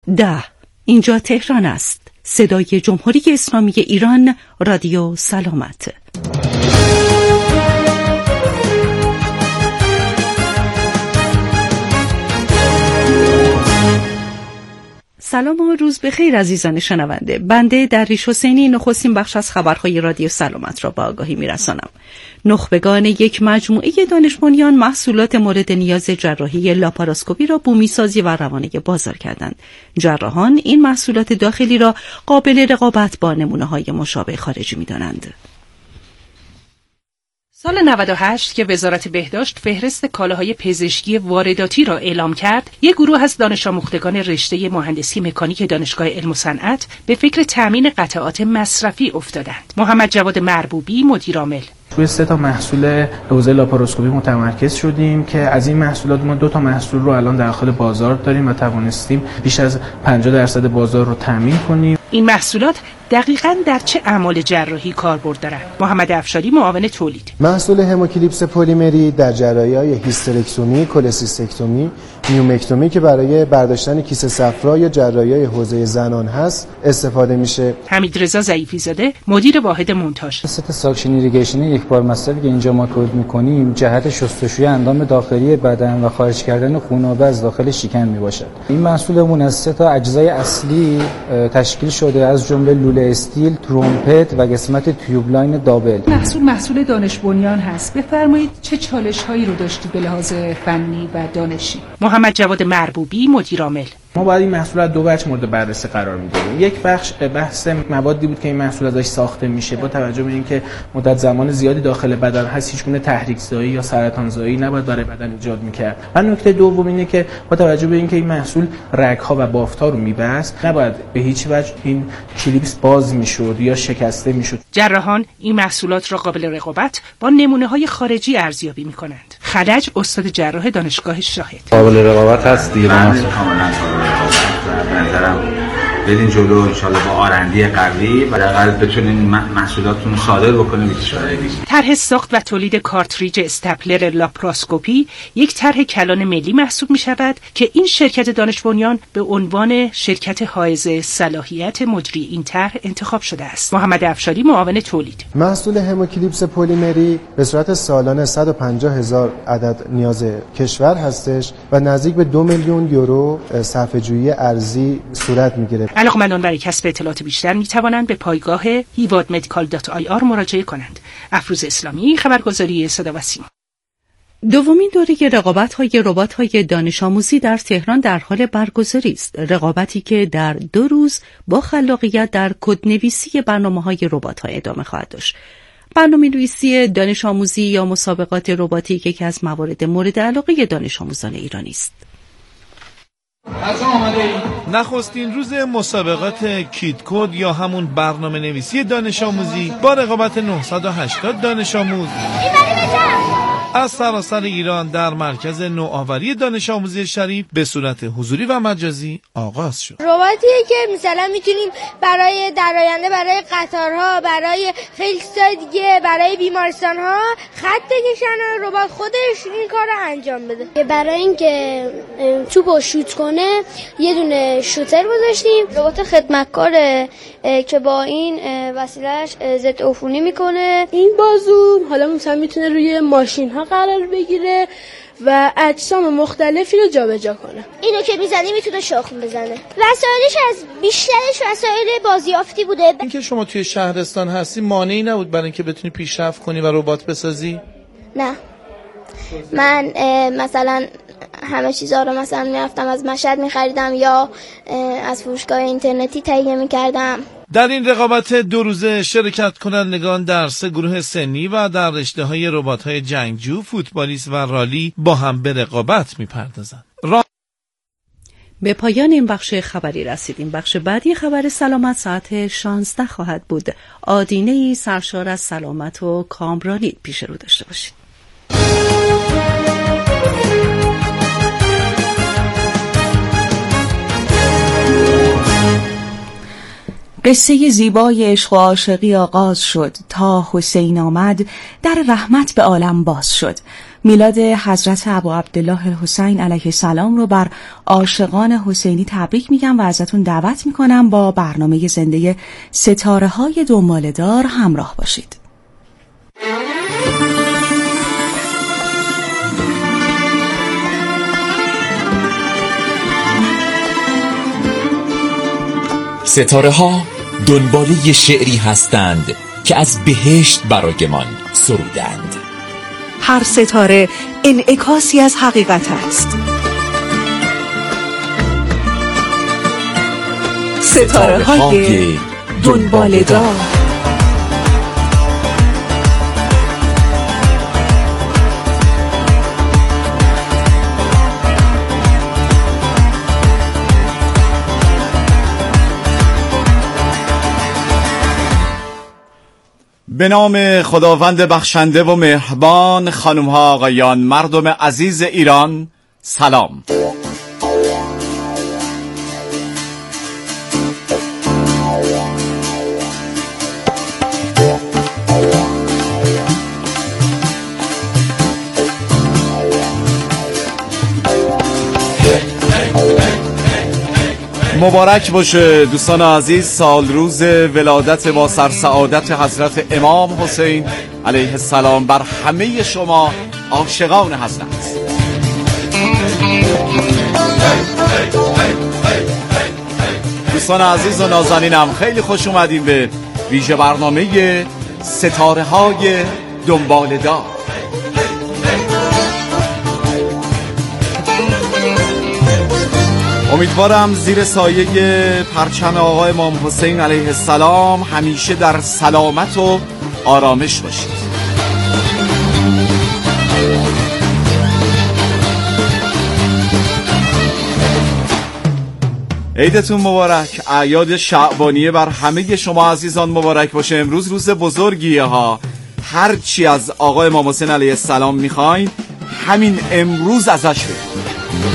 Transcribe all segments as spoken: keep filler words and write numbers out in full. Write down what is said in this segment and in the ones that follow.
ده. اینجا تهران است. صدای جمهوری اسلامی ایران، رادیو سلامت. سلام و روز بخیر عزیزان شنونده. بنده دریش حسینی نخستین بخش از خبرهای رادیو سلامت را با آگاهی میرسانم. نخبگان یک مجموعه دانش بنیان محصولات مورد نیاز جراحی لاپاراسکوپی را بومی‌سازی و روانه بازار کردند. جراحان این محصولات داخلی را قابل رقابت با نمونه‌های مشابه خارجی می‌دانند. سال نود و هشت که وزارت بهداشت فهرست کالاهای پزشکی وارداتی را اعلام کرد، یک گروه از دانش آموختگان رشته مهندسی مکانیک دانشگاه علم و صنعت به فکر تامین قطعات مصرفی افتادند. محمد جواد مربوبی، مدیر عامل: توی سه تا محصول حوزه لاپاراسکوپی متمرکز شدیم که از این محصولات ما دو تا محصول رو الان داخل بازار داریم و توانستیم بیش از پنجاه درصد بازار رو تامین کنیم. این محصولات دقیقاً در چه اعمال جراحی کاربرد دارند؟ محمد افشاری، معاون تولید: محصول هموکلیپس پلیمری در جراحی‌های هیسترکتومی، کولسیستکتومی، نیومکتومی که برای برداشتن کیسه صفرا یا جراحی‌های حوزه زنان هست استفاده میشه. حمیدرضا ضعیفی زاده، مدیر واحد مونتاژ: ست ساکشن ایریگیشن یک بار مصرفی که اینجا ما تولید می‌کنیم جهت شستشوی اندام داخلی بدن و خارج کردن خونابه از داخل شکم میباشد. این محصولمون از سه تا اجزای اصلی تشکیل شده، از جمله لوله استیل، ترومپت و قسمت تیوبلاین دابل. محصول محصول دانش بنیان هست. بفرمایید چه چالش‌هایی رو داشتی به لحاظ فنی و دانشی؟ محمد جواد مربوبی، مدیر عامل: ما باید این محصولات دو بخش مورد بررسی قرار میدیم. یک بخش بحث موادی بود که این محصول ازش ساخته میشه، با توجه به اینکه مدت زمان زیادی داخل بدن هست، هیچ گونه تحریک زایی یا سرطان زایی نباید برای بدن ایجاد میکرد. و نکته دوم اینه که با توجه به اینکه این محصول رگ‌ها و بافت‌ها رو میبست، نباید به هیچ وجه این کلیپس باز میشد یا شکسته میشد. جراحان این محصولات را قابل رقابت با نمونه‌های خارجی ارزیابی میکنند. خلج، استاد جراح دانشگاه شاهد: قابل رقابت هست دیگه. به نظرم برین جلو انشالله با آرندی قوی و درقل بتونین محصولاتتون رو صادر بکنیم به کشورهای دیگه. طرح ساخت و تولید کارتریج استپلر لاپاراسکوپی یک طرح کلان ملی محسوب می شود که این شرکت دانش بنیان به عنوان شرکت حائز صلاحیت مجری این طرح انتخاب شده است. محمد افشاری، معاون تولید: محصول هموکلیپس پلیمری به صورت سالانه صد و پنجاه هزار عدد نیاز کشور هستش و نزدیک به دو میلیون یورو صرفه‌جویی ارزی صورت می‌گیره. علاقه‌مندان برای کسب اطلاعات بیشتر می توانند به پایگاه هیواد مدیکال دات آی آر مراجعه کنند. افروز اسلامی، خبرگزاری صدا و سیما. دومین دوره رقابت‌های ربات‌های دانش آموزی در تهران در حال برگزاری است. رقابتی که در دو روز با خلاقیت در کدنویسی برنامه‌های ربات‌ها ادامه خواهد داشت. برنامه‌نویسی دانش آموزی یا مسابقات رباتیک یکی از موارد مورد علاقه دانش آموزان ایرانی است. نخستین روز مسابقات کید کد یا همون برنامه نویسی دانش آموزی با رقابت نهصد و هشتاد دانش آموز از سراسر ایران در مرکز نوآوری دانش آموزی شریف به صورت حضوری و مجازی آغاز شد. رباتیه که مثلا میتونیم برای در آینده برای قطارها، برای خیلی چیزای دیگه، برای بیمارستانها خط بکشن و ربات خودش این کارو انجام بده. برای اینکه توپو شوت کنه یه دونه شوتر گذاشتیم. ربات خدمتکاره که با این وسیله‌اش ضد عفونی میکنه. این بازو حالا مثلا میتونه روی ماشین ها قرار بگیره و اجسام مختلفی رو جابجا کنه. اینو که میزنی میتونه شخم بزنه. وسایلش از بیشترش وسایل بازیافتی بوده. اینکه شما توی شهرستان هستی مانعی نبود برای اینکه بتونی پیشرفت کنی و ربات بسازی؟ نه. من مثلا همه چیزا رو مثلا میرفتم از مشهد میخریدم یا از فروشگاه اینترنتی تهیه میکردم. در این رقابت دو روزه شرکت کنندگان در سه گروه سنی و در رشته‌های ربات‌های جنگجو، فوتبالیست و رالی با هم به رقابت می‌پردازند. را... به پایان این بخش خبری رسیدیم. بخش بعدی خبر سلامت ساعت شانزده خواهد بود. آدینه‌ای سرشار از سلامت و کامرانی پیش رو داشته باشید. قصه زیبای عشق و عاشقی آغاز شد تا حسین آمد در رحمت به عالم باز شد. میلاد حضرت ابو عبدالله الحسین علیه السلام رو بر عاشقان حسینی تبریک میگم و ازتون دعوت میکنم با برنامه زنده ستاره های دنباله‌دار همراه باشید. ستاره ها دنباله شعری هستند که از بهشت برایمان سرودند. هر ستاره انعکاسی از حقیقت است. ستاره های دنباله‌دار. به نام خداوند بخشنده و مهربان. خانم ها آقایان، مردم عزیز ایران، سلام. مبارک باشه دوستان عزیز، سال روز ولادت با سرسعادت حضرت امام حسین علیه السلام بر همه شما عاشقان حضرت. دوستان عزیز و نازنینم، خیلی خوش اومدیم به ویژه برنامه ستاره های دنباله‌دار. امیدوارم زیر سایه پرچم آقا امام حسین علیه السلام همیشه در سلامت و آرامش باشید. عیدتون مبارک، اعیاد شعبانیه بر همه شما عزیزان مبارک باشه. امروز روز بزرگیه ها، هر چی از آقا امام حسین علیه السلام میخواین همین امروز ازش بگید.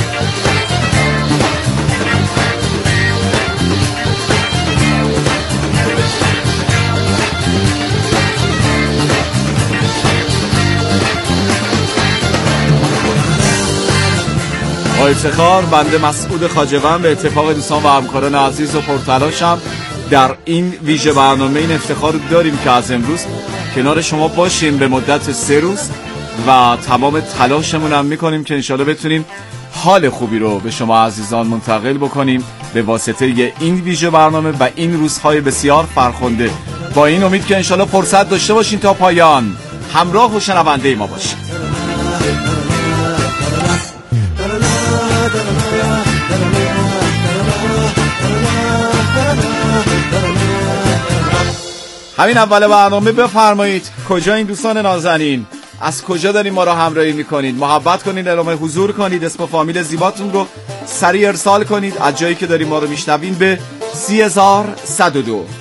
با افتخار بنده مسعود خواجه‌وند به اتفاق دوستان و همکاران عزیز و پرتلاشم در این ویژه برنامه این افتخار داریم که از امروز کنار شما باشیم به مدت سه روز و تمام تلاشمون هم میکنیم که انشالله بتونیم حال خوبی رو به شما عزیزان منتقل بکنیم به واسطه این ویژه برنامه و این روزهای بسیار فرخنده. با این امید که انشالله فرصت داشته باشین تا پایان همراه و شنونده ما باشید. همین اول برنامه بفرمایید کجا این دوستان نازنین، از کجا دارین ما رو همراهی میکنید؟ محبت کنید، اعلام حضور کنید، اسم و فامیل زیباتون رو سریع ارسال کنید از جایی که دارین ما رو میشنوین به سی هزار و صد و دو.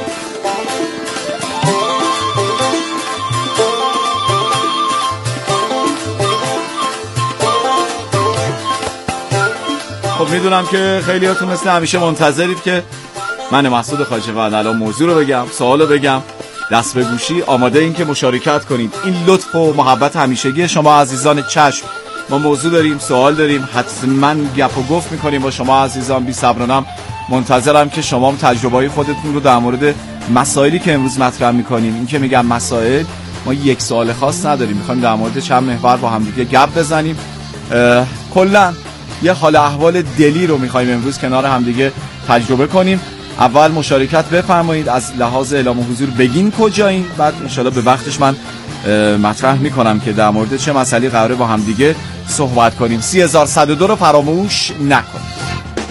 خب میدونم که خیلیاتون مثل همیشه منتظرید که من مسعود خواجه‌وند الان موضوع رو بگم، سوال رو بگم، دست به گوشی آماده این که مشارکت کنید. این لطف و محبت همیشگی شما عزیزان چشم. ما موضوع داریم، سوال داریم، حتما گپ و گفت میکنیم با شما عزیزان. بی صبرانم منتظرم که شما هم تجربه‌های خودتون رو در مورد مسائلی که امروز مطرح میکنیم، این که میگم مسائل، ما یک سوال خاص نداریم، میخوایم در مورد چند محور با هم دیگه گپ بزنیم. کلا یه حال احوال دلی رو میخوایم امروز کنار هم دیگه تجربه کنیم. اول مشارکت بفرمایید، از لحاظ اعلام حضور بگین کجایین، بعد انشالله به وقتش من مطرح میکنم که در مورد چه مسئله قراره با هم دیگه صحبت کنیم. سی هزار و صد و دو رو فراموش نکنید.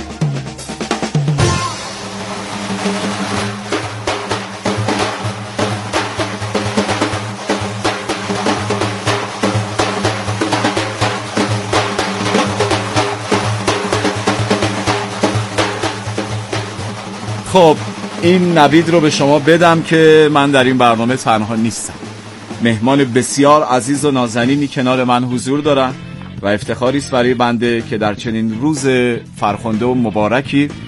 خب این نوید رو به شما بدم که من در این برنامه تنها نیستم. مهمان بسیار عزیز و نازنینی کنار من حضور دارن و افتخاری است برای بنده که در چنین روز فرخنده و مبارکی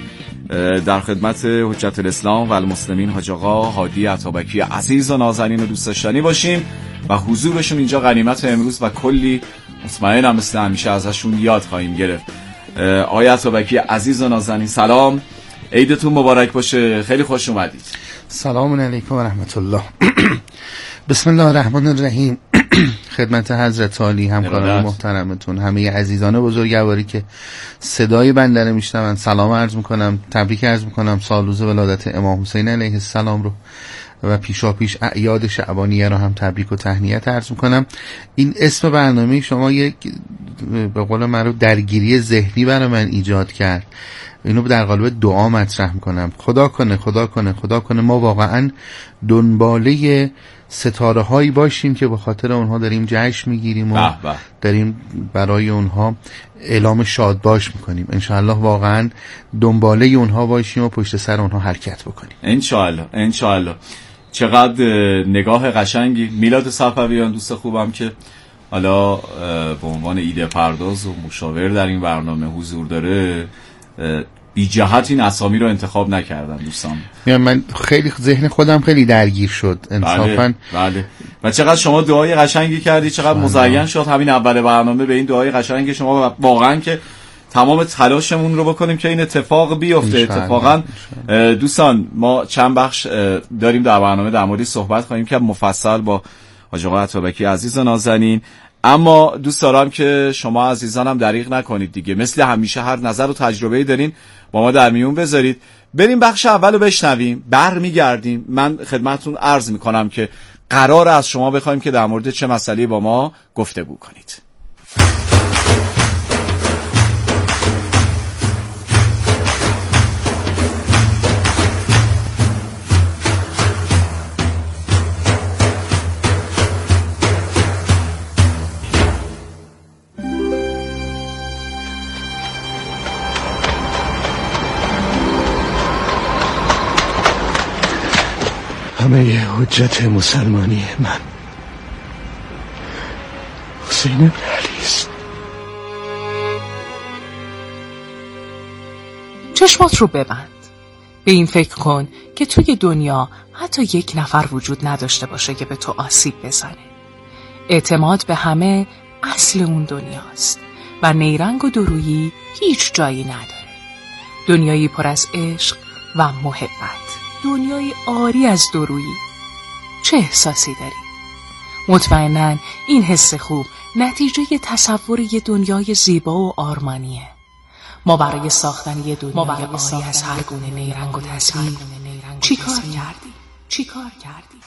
در خدمت حجت الاسلام و المسلمین حاج آقا هادی عطابکی عزیز و نازنین و دوست داشتنی باشیم و حضورشون اینجا غنیمت امروز و کلی مطمئنم مثل همیشه ازشون یاد خواهیم گرفت. آقای عطابکی عزیز و نازنین سلام، عیدتون مبارک باشه، خیلی خوش اومدید. سلام علیکم و رحمت الله. بسم الله الرحمن الرحیم. خدمت حضرت عالی، همکاران محترمتون، همه عزیزان بزرگواری که صدای بنده رو میشنون سلام عرض میکنم، تبریک عرض میکنم سال روز ولادت امام حسین علیه السلام رو و پیشا پیش اعیاد شعبانیه رو هم تبریک و تهنیت عرض میکنم. این اسم برنامه شما یک به قول معروف درگیری ذهنی برای من ایجاد کرد، اینو در قالب دعا مطرح میکنم. خدا کنه خدا کنه خدا کنه ما واقعا دنباله ستاره هایی باشیم که به خاطر اونها داریم جشن میگیریم و داریم برای اونها اعلام شادباش میکنیم. انشاءالله واقعا دنباله اونها باشیم و پشت سر اونها حرکت بکنیم. انشاءالله انشاءالله. چقدر نگاه قشنگی. میلاد صفویان دوست خوبم که حالا به عنوان ایده پرداز و مشاور در این برنامه حضور داره، بی جهت این اسامی رو انتخاب نکردم دوستان. من خیلی ذهن خودم خیلی درگیر شد انصافا. بله, بله. و چقدر شما دعای قشنگی کردی، چقدر مزین شد همین اول برنامه به این دعای قشنگ شما. واقعا که تمام تلاشمون رو بکنیم که این اتفاق بیفته. اتفاقا دوستان ما چند بخش داریم در برنامه در موردی صحبت خواهیم که مفصل با حاج آقا عطابکی عزیز و نازنین، اما دوست دارم که شما عزیزانم دریغ نکنید دیگه، مثل همیشه هر نظر و تجربه‌ای دارین با ما در میون بذارید. بریم بخش اول رو بشنویم، برمیگردیم. من خدمتتون عرض میکنم که قرار از شما بخوایم که در مورد چه مسئله‌ای با ما گفتگو کنید. همه حجت مسلمانی من حسین ابن علی است. چشمات رو ببند. به این فکر کن که توی دنیا حتی یک نفر وجود نداشته باشه که به تو آسیب بزنه. اعتماد به همه اصل اون دنیاست و نیرنگ و دورویی هیچ جایی نداره. دنیایی پر از عشق و محبت، دنیای عاری از دورویی. چه احساسی داری؟ مطمئناً این حس خوب نتیجه تصور یه دنیای زیبا و آرمانیه. ما برای ساختن یه دنیای عاری از هر گونه نیرنگ و تصویر چی کار کردی؟ چی کار کردی؟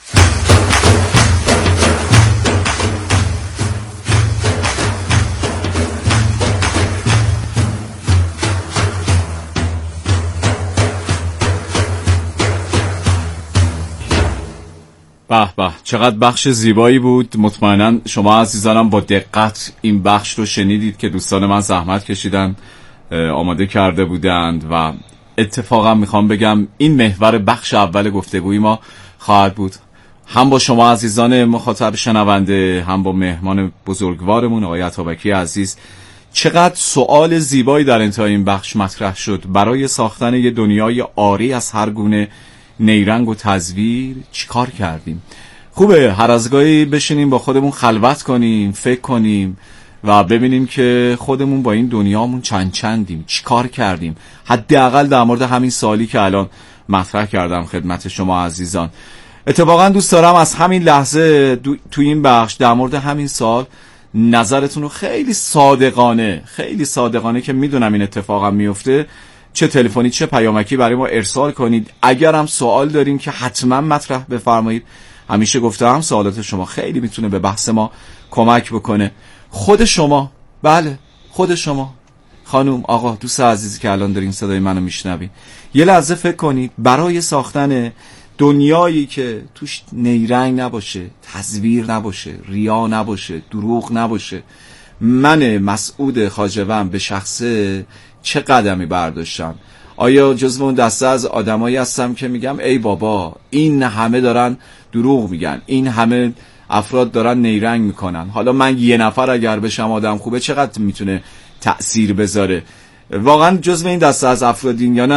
به به، چقدر بخش زیبایی بود. مطمئنا شما عزیزانم با دقت این بخش رو شنیدید که دوستان من زحمت کشیدن، آماده کرده بودند و اتفاقا میخوام بگم این محور بخش اول گفتگوی ما خواهد بود، هم با شما عزیزان مخاطب شنونده، هم با مهمان بزرگوارمون آقای عطابکی عزیز. چقدر سوال زیبایی در انتهای این بخش مطرح شد برای ساختن یه دنیای عاری از هر گونه نیرنگ و تزویر چی کار کردیم. خوبه هر از گاهی بشینیم با خودمون خلوت کنیم، فکر کنیم و ببینیم که خودمون با این دنیامون چند چندیم، چی کار کردیم. حداقل در مورد همین سوالی که الان مطرح کردم خدمت شما عزیزان. اتفاقا دوست دارم از همین لحظه تو این بخش در مورد همین سوال نظرتون رو خیلی صادقانه خیلی صادقانه که میدونم این اتفاقا میفته، چه تلفنی چه پیامکی برای ما ارسال کنید. اگر هم سوال دارین که حتما مطرح بفرمایید. همیشه گفتم سوالات شما خیلی میتونه به بحث ما کمک بکنه. خود شما، بله خود شما خانم، آقا، دوست عزیزی که الان دارین صدای منو میشنوین، یه لحظه فکر کنید برای ساختن دنیایی که توش نیرنگ نباشه، تزویر نباشه، ریا نباشه، دروغ نباشه، من مسعود خواجه‌وند به شخصه چه قدمی برداشتم؟ آیا جزو اون دسته از آدمایی هستم که میگم ای بابا این همه دارن دروغ میگن، این همه افراد دارن نیرنگ میکنن، حالا من یه نفر اگر بشم آدم خوبه چقدر میتونه تأثیر بذاره؟ واقعا جزو این دسته از افرادین یا نه؟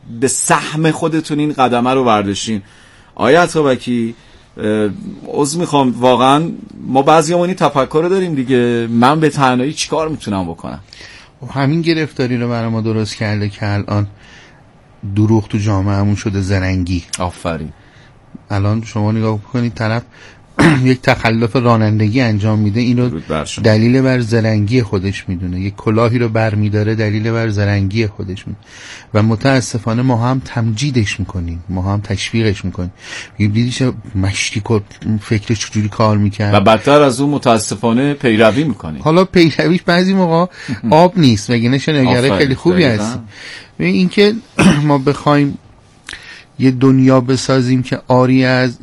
به سهم خودتون این قدمه رو برداشتین. آیا اتابکی عذر میخوام، واقعا ما بعضیامون این تفکر رو داریم دیگه، من به تنهایی چیکار میتونم بکنم؟ همین گرفتاری رو برای ما درست کرده که الان دروغ تو جامعهمون شده زرنگی. آفرین. الان شما نگاه بکنید طرف یک تخلف رانندگی انجام میده، اینو دلیل بر زرنگی خودش میدونه، یک کلاهی رو بر میداره دلیل بر زرنگی خودش میدونه و متاسفانه ما هم تمجیدش میکنیم، ما هم تشویقش میکنیم. دیدیش مشتی که فکرش چجوری کار میکرد و بدتر از اون متاسفانه پیروی میکنیم. حالا پیرویش بعضی موقع آب نیست، مگه نشه نگره خیلی خوبی هست. این که ما بخوایم یه دنیا بسازیم که آری از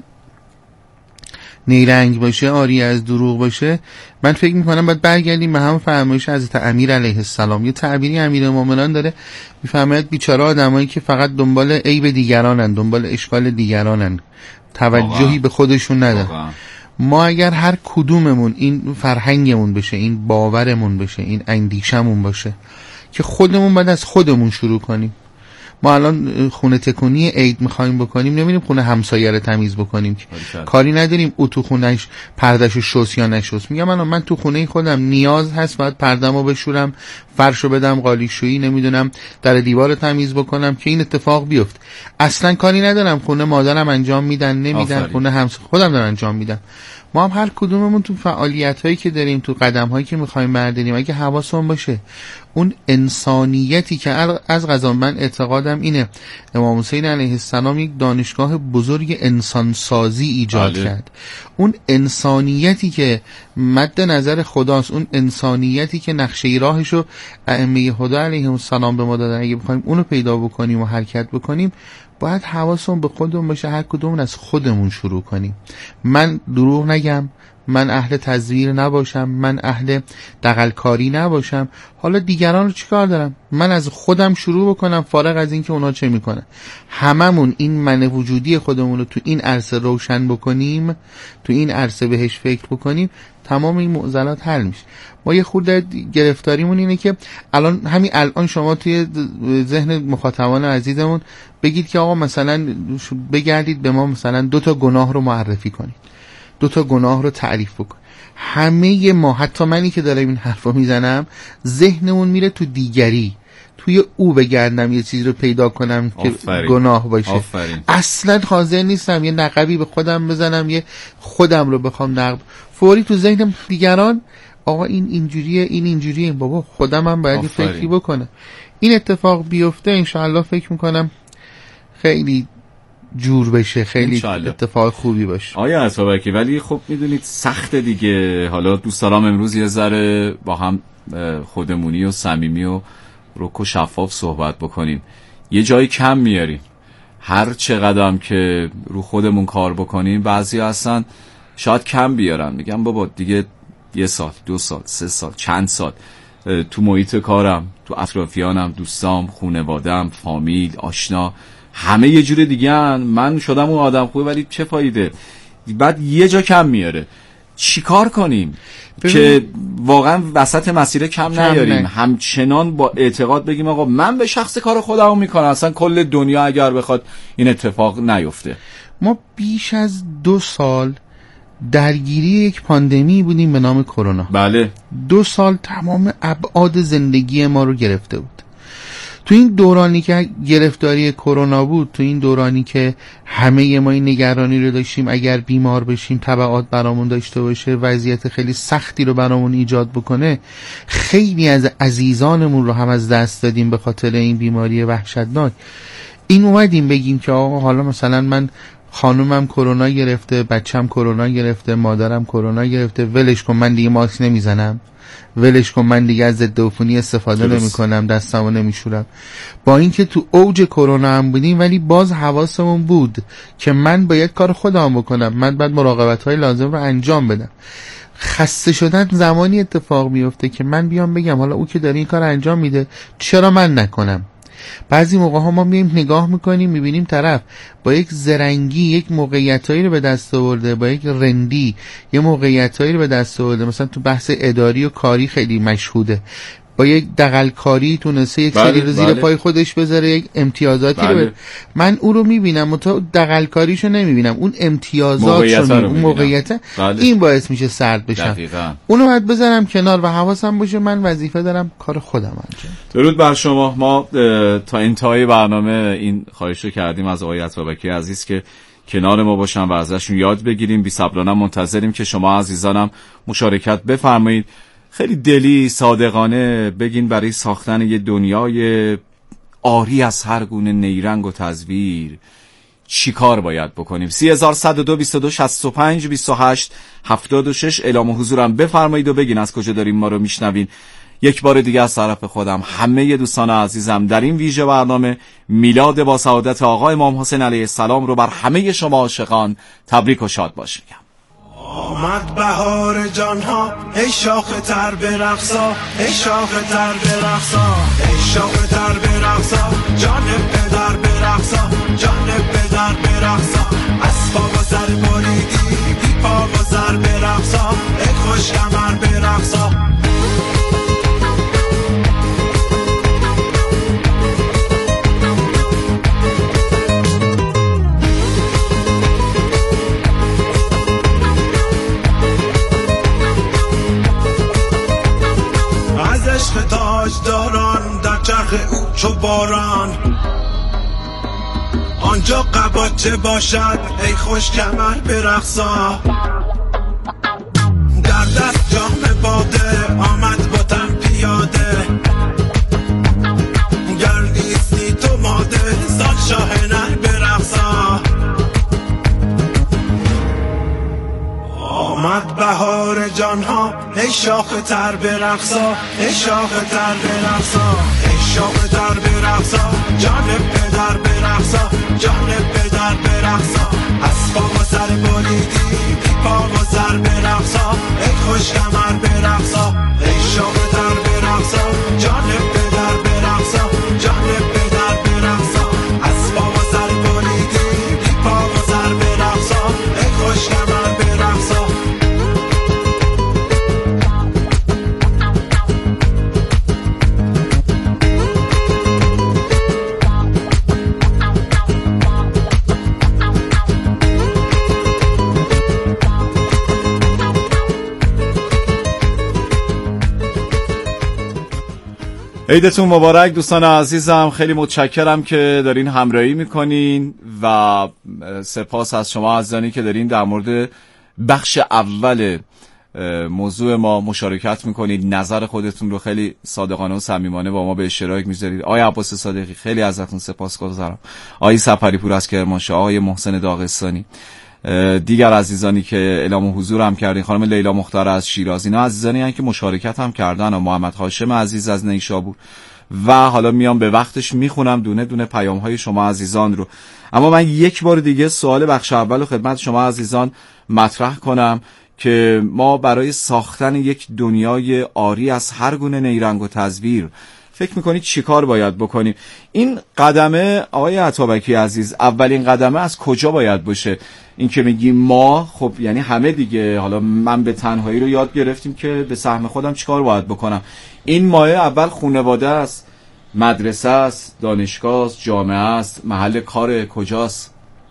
نیرنگ باشه، آری از دروغ باشه، من فکر میکنم باید برگردیم به هم فرمایش حضرت امیر علیه السلام. یه تعبیری امیر مومنان داره، میفرماید بیچاره آدمایی که فقط دنبال عیب دیگرانن، دنبال اشکال دیگرانن، توجهی به خودشون ندارن. ما اگر هر کدوممون این فرهنگمون بشه، این باورمون بشه، این اندیشمون باشه که خودمون باید از خودمون شروع کنیم. ما الان خونه تکونی عید میخوایم بکنیم، نمیریم خونه همسایه رو تمیز بکنیم که کاری نداریم او تو خونهش پردهشو شست یا نشست. میگم من من تو خونه خودم نیاز هست باید پردهمو بشورم، فرشو بدم قالیشویی، نمیدونم در دیوار تمیز بکنم که این اتفاق بیفته. اصلا کاری ندارم خونه مادرم انجام میدن نمیدن، آفرین. خونه همسایه خودم دارم انجام میدم. ما هم هر کدوممون تو فعالیت هایی که داریم، تو قدم هایی که میخوایم برداریم، اگه حواسمون باشه اون انسانیتی که از قضا من اعتقادم اینه امام حسین علیه السلام یک دانشگاه بزرگ انسانسازی ایجاد آله. کرد. اون انسانیتی که مد نظر خداست، اون انسانیتی که نقشه راهشو ائمه هدا علیهم السلام به ما دادن، اگه بخوایم اونو پیدا بکنیم و حرکت بکنیم باید حواسمون به خودمون باشه، هر کدومون از خودمون شروع کنیم. من دروغ نگم، من اهل تزویر نباشم، من اهل دغلکاری نباشم، حالا دیگران رو چیکار دارم؟ من از خودم شروع بکنم، فارغ از این که اونا چه میکنن. هممون این من وجودی خودمون رو تو این عرصه روشن بکنیم، تو این عرصه بهش فکر بکنیم، تمام این معضلات حل میشه. ما یه خورده گرفتاریمون اینه که الان همین الان شما توی ذهن مخاطبان عزیزمون بگید که آقا مثلا بگردید به ما مثلا دو تا گناه رو معرفی کنید، دو تا گناه رو تعریف بکن. همه ما، حتی منی که دارم این حرفا میزنم، ذهنمون میره تو دیگری، توی او بگردم یه چیز رو پیدا کنم که آفرین. گناه باشه. آفرین. اصلا حاضر نیستم یه نقبی به خودم بزنم، یه خودم رو بخوام نقب، فوری تو ذهنم دیگران، آقا این اینجوریه، این اینجوریه، بابا خودم هم باید فکری بکنم. این اتفاق بیفته انشاءالله فکر میکنم خیلی جور بشه، خیلی اتفاق خوبی باشه. آیا اتابکی، ولی خب میدونید سخت دیگه. حالا دوست دارم امروز یه ذره با هم خودمونی و صمیمی و رک و شفاف صحبت بکنیم. یه جایی کم میاریم، هر چقدرم که رو خودمون کار بکنیم بعضی هستن شاید کم بیارن، میگم بابا دیگه یه سال، دو سال، سه سال، چند سال تو محیط کارم، تو اطرافیانم، دوستام، خانواده‌ام، فامیل، آشنا، همه یه جور دیگه هن. من شدم اون آدم خوبه ولی چه فایده؟ بعد یه جا کم میاره. چیکار کنیم که واقعا وسط مسیر کم, کم نیاریم نه. همچنان با اعتقاد بگیم آقا من به شخص کار خودمو میکنم، اصلا کل دنیا اگر بخواد این اتفاق نیفته. ما بیش از دو سال درگیری یک پاندمی بودیم به نام کرونا. بله. دو سال تمام ابعاد زندگی ما رو گرفته بود. تو این دورانی که گرفتاری کرونا بود، تو این دورانی که همه ما این نگرانی رو داشتیم اگر بیمار بشیم تبعات برامون داشته باشه، وضعیت خیلی سختی رو برامون ایجاد بکنه، خیلی از عزیزانمون رو هم از دست دادیم به خاطر این بیماری وحشتناک. این اومدیم بگیم که آقا حالا مثلا من خانومم کرونا گرفته، بچم کرونا گرفته، مادرم کرونا گرفته، ولش کن من دیگه ماسک نمیزنم، ولش کن من دیگه از ضد عفونی استفاده نمی کنم، دستمو نمیشورم. با اینکه تو اوج کرونا هم بودیم ولی باز حواسمون بود که من باید کار خودم بکنم، من باید مراقبت‌های لازم رو انجام بدم. خسته شدن زمانی اتفاق میفته که من بیام بگم حالا او که داره این کار انجام میده چرا من نکنم. بعضی موقع ها ما میایم نگاه میکنیم میبینیم طرف با یک زرنگی یک موقعیتایی رو به دست آورده، با یک رندی یه موقعیتایی رو به دست آورده، مثلا تو بحث اداری و کاری خیلی مشهوده، با یک دغلکاری تونسته یک سری رو زیر بله. پای خودش بذاره، یک امتیازاتی بله. رو ب... من او رو میبینم متا دغلکاریشو نمیبینم، اون امتیازاتشو اون موقعیت بله. این باعث میشه سرد بشم. دقیقاً. اونو باید بذارم کنار و حواسم باشه من وظیفه دارم کار خودم انجام. درود بر شما. ما تا انتهای برنامه این خواهشو کردیم از آقای عطابکی عزیز که کنار ما باشن و ازشون یاد بگیریم. بی صبرانه منتظریم که شما عزیزانم مشارکت بفرمایید. خیلی دلی صادقانه بگین برای ساختن یه دنیای عاری از هر گونه نیرنگ و تزویر چی کار باید بکنیم؟ سه هزار و صد و دو بیست و دو شصت و پنج بیست و هشت هفتاد و شش اعلام حضورم بفرمایید و بگین از کجا داریم ما رو میشنوین. یک بار دیگه از طرف خودم همه دوستان عزیزم در این ویژه برنامه میلاد با سعادت آقا امام حسین علیه السلام رو بر همه شما عاشقان تبریک و شاد باش میگم. آمد بهار جانها ای شاخ تر برقصا، ای شاخ تر برقصا، ای شاخ تر برقصا، جان پدر برقصا، جان پدر برقصا، از پا و سر بریدی بی پا و سر برقصا، ای خوش کمر برقصا. عشق تاج داران در چرخ او چو باران، آنجا قباچه باشد ای خوش کمر برقصا، در دست جام باده آمد با تن پیاده، گر نیستی تو ماده زال شاه نر برقصا. آمد بهار جانها ای شاخ تر برقصا، ای شاخ تر برقصا، ای شاخ تر برقصا، جان پدر برقصا، جان پدر برقصا، از پا و سر بریدی بی پا و سر برقصا، ای خوش کمر برقصا، ای شاخ تر برقصا، جان پدر برقصا، جان پدر برقصا، از پا و سر بریدی بی پا و سر برقصا، ای خوش کمر برقصا. عیدتون مبارک دوستان عزیزم. خیلی متشکرم که دارین همراهی میکنین و سپاس از شما عزیزانی که دارین در مورد بخش اول موضوع ما مشارکت میکنید، نظر خودتون رو خیلی صادقانه و صمیمانه با ما به اشتراک میذارید. آقای عباس صادقی خیلی ازتون سپاسگزارم، آقای سپری پور از کرمانشاه، آقای محسن داغستانی، دیگر عزیزانی که اعلام حضور هم کردین، خانم لیلا مختار از شیراز، اینا عزیزانی هستن که مشارکت هم کردن، و محمد هاشم عزیز از نیشابور. و حالا میام به وقتش میخونم دونه دونه پیام های شما عزیزان رو. اما من یک بار دیگه سوال بخش اول رو خدمت شما عزیزان مطرح کنم که ما برای ساختن یک دنیای عاری از هر گونه نیرنگ و تزویر فکر میکنید چی کار باید بکنیم؟ این قدمه آقای عطابکی عزیز، اولین قدمه از کجا باید باشه؟ این که میگیم ما، خب یعنی همه دیگه، حالا من به تنهایی رو یاد گرفتیم که به سهم خودم چی کار باید بکنم. این مایه اول خانواده است، مدرسه است، دانشگاه است، جامعه است، محل کار کجاست؟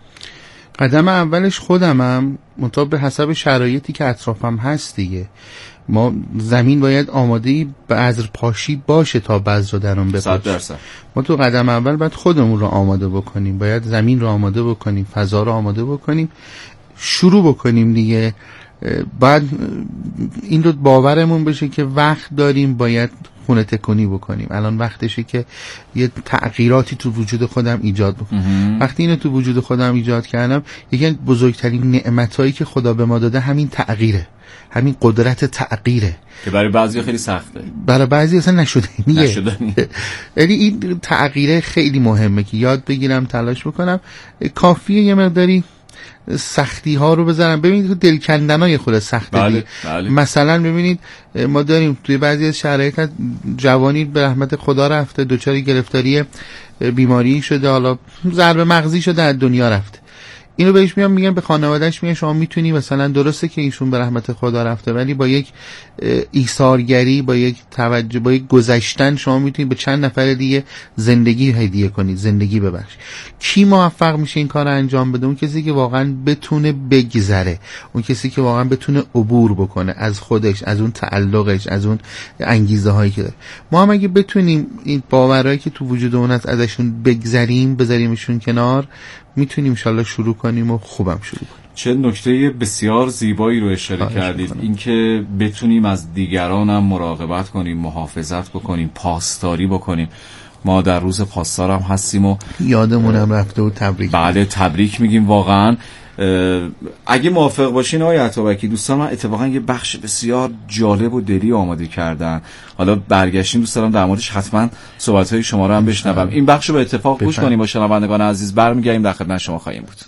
قدم اولش خودمم، منتها به حسب شرایطی که اطرافم هست دیگه. ما زمین باید آماده بذر پاشی باشه تا بذر رو در اون بپاشیم. ما تو قدم اول باید خودمون رو آماده بکنیم، باید زمین رو آماده بکنیم، فضا رو آماده بکنیم، شروع بکنیم دیگه. بعد این رو باورمون بشه که وقت داریم، باید خونه تکونی بکنیم. الان وقتشه که یه تغییراتی تو وجود خودم ایجاد بکنم. وقتی اینو تو وجود خودم ایجاد کردم، یکی از بزرگترین نعمتایی که خدا به ما داده همین تغییره، همین قدرت تغییره که برای بعضی خیلی سخته، برای بعضی اصلا نشدنیه. نشدنیه. یعنی این تغییره خیلی مهمه که یاد بگیرم، تلاش بکنم. کافیه یه مقداری سختی ها رو بذارم. ببینید دل کندنای خود سخته. بله، بله. مثلا ببینید ما داریم توی بعضی از شرایط جوانی به رحمت خدا رفته، دچار گرفتاری بیماری شده، حالا ضربه مغزی شده، از دنیا رفته. اینو بهش میام میگم، به خانواده‌اش میگم شما میتونی مثلا، درسته که ایشون به رحمت خدا رفته ولی با یک ایثارگری، با یک توجه، با یک گذشتن شما میتونی به چند نفر دیگه زندگی هدیه کنید، زندگی ببخشید. کی موفق میشه این کارو انجام بده؟ اون کسی که واقعا بتونه بگذره، اون کسی که واقعا بتونه عبور بکنه از خودش، از اون تعلقش، از اون انگیزه هایی که داره. ما هم اگه بتونیم این باورایی که تو وجودمون هست ازشون بگذریم، بذاریمشون کنار، میتونیم ان شاءالله شروع کنیم و خوبم شروع کنیم. چه نکته بسیار زیبایی رو اشاره کردید، اینکه بتونیم از دیگران هم مراقبت کنیم، محافظت بکنیم، پاسداری بکنیم. ما در روز پاسدار هم هستیم و یادمونم رفته و تبریک. بله تبریک میگیم واقعا. اگه موافق باشین آقای عطابکی، دوستان من اتفاقا یه بخش بسیار جالب و دلی آماده کردن، حالا برگشتیم دوست دارم در موردش حتما صحبت‌های شما رو هم بشنوم. این بخش رو به اتفاق گوش کنیم با شنوندگان عزیز، برمیگردیم در خدمت شما خواهیم بود.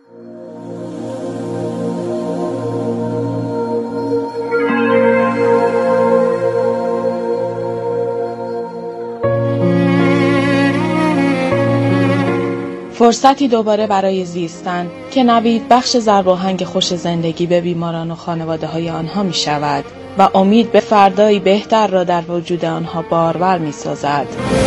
فرصتی دوباره برای زیستن که نوید بخش ضرباهنگ خوش زندگی به بیماران و خانواده های آنها می شود و امید به فردایی بهتر را در وجود آنها بارور می سازد.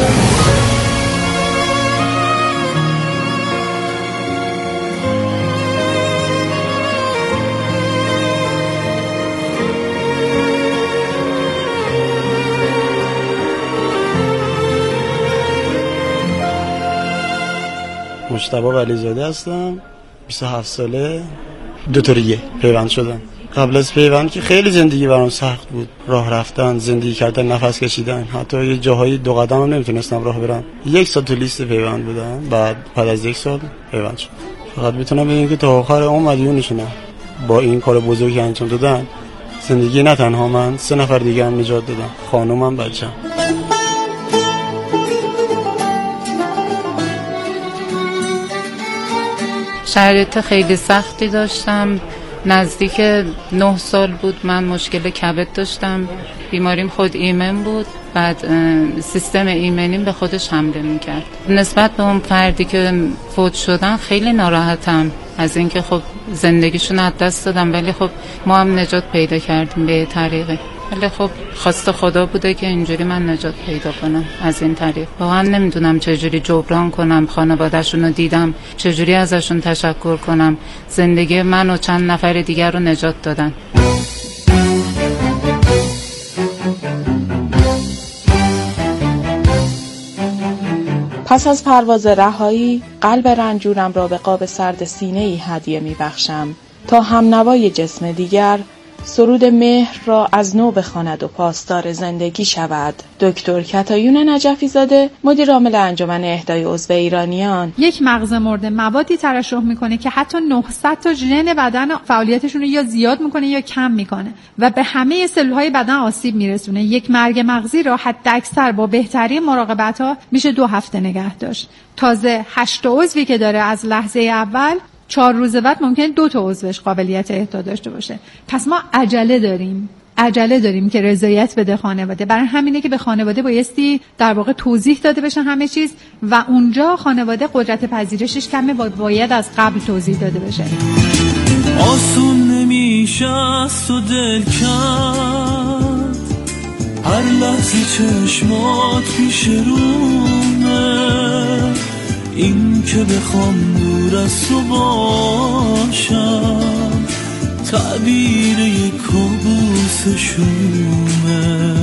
مجتبی ولیزاده هستم، بیست و هفت ساله، دوتریه پیوند شدم. قبل از پیوند که خیلی زندگی برام سخت بود، راه رفتن، زندگی کردن، نفس کشیدن، حتی یه جاهای دو قدم هم نمیتونستم راه برم. یک سال تو لیست پیوند بودم، بعد بعد از یک سال پیوند شد. فقط میتونم بگم که تا آخر عمر مدیونشونم. با این کار بزرگی انجام دادن زندگی نه تنها من، سه نفر دیگه هم نجات دادم، خانومم، بچه‌م. شرایط خیلی سختی داشتم، نزدیک نه سال بود من مشکل کبد داشتم، بیماریم خود ایمن بود، بعد سیستم ایمنیم به خودش حمله میکرد. نسبت به اون فردی که فوت شدن خیلی ناراحتم از اینکه خب زندگیشون از دست دادم، ولی خب ما هم نجات پیدا کردیم به طریقی، ولی خب خواست خدا بوده که اینجوری من نجات پیدا کنم از این طریق. واقعا نمیدونم چجوری جبران کنم، خانواده‌شون رو دیدم، چجوری ازشون تشکر کنم، زندگی من و چند نفر دیگر رو نجات دادن. پس از پرواز رهایی، قلب رنجورم را به قاب سرد سینه‌ای هدیه می‌بخشم تا همنوای جسم دیگر سرود مهر را از نو بخواند و پاسدار زندگی شود. دکتر کتایون نجفی زاده، مدیر عامل انجمن اهدای عضو ایرانیان. یک مغز مرده موادی ترشح میکنه که حتی نهصد تا ژن بدن فعالیتشون رو یا زیاد میکنه یا کم میکنه و به همه سلولهای بدن آسیب میرسونه. یک مرگ مغزی را حد اکثر با بهترین مراقبت‌ها میشه دو هفته نگه داشت. تازه هشت عضوی که داره از لحظه اول، چهار روز بعد ممکنه دو تا عضوش قابلیت اهدا داشته باشه. پس ما عجله داریم عجله داریم که رضایت بده خانواده. برای همینه که به خانواده بایستی در واقع توضیح داده بشه همه چیز و اونجا خانواده قدرت پذیرشش کمه، باید از قبل توضیح داده بشه. آسون نمیشه از تو دل کرد، هر لحظه چشمات پیش رومه، این که بخوام دور از تو باشم تعبیر یک کابوس شومه،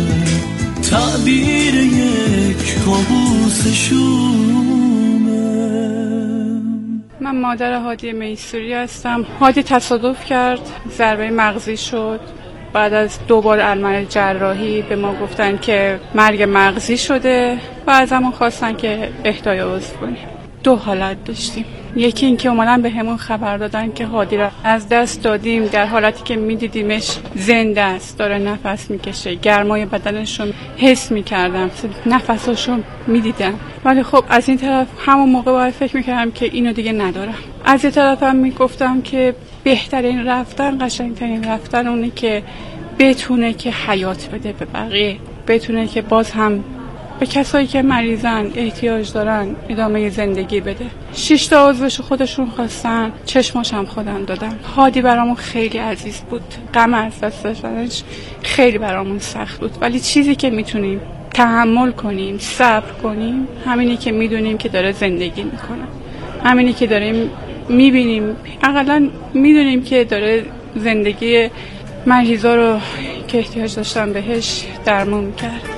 تعبیر یک کابوس شومه. من مادر هادی میسوری هستم. هادی تصادف کرد، ضربه مغزی شد. بعد از دوبار عمل جراحی به ما گفتن که مرگ مغزی شده و از همون خواستن که اهدای عضو کنیم. دو حالت داشتیم. یکی این که اومدن به همون خبر دادن که هادی را از دست دادیم، در حالتی که میدیدیمش زنده است، داره نفس میکشه، گرمای بدنشون حس میکردم، نفساشون میدیدم. ولی خب از این طرف همون موقع باید فکر میکردم که اینو دیگه ندارم. از این طرف هم میگفتم که بهترین رفتن، قشنگترین رفتن اونه که بتونه که حیات بده به بقیه، بتونه که باز هم به کسایی که مریضن احتیاج دارن ادامه زندگی بده. شش تا عضوش خودشون خواستن، چشماش هم خودم دادن. هادی برامون خیلی عزیز بود، غم از دست دادنش خیلی برامون سخت بود، ولی چیزی که میتونیم تحمل کنیم، صبر کنیم، همینی که میدونیم که داره زندگی میکنه، همینی که داریم میبینیم، اقلا میدونیم که داره زندگی مریضا رو که احتیاج داشتن بهش درمان میکرد.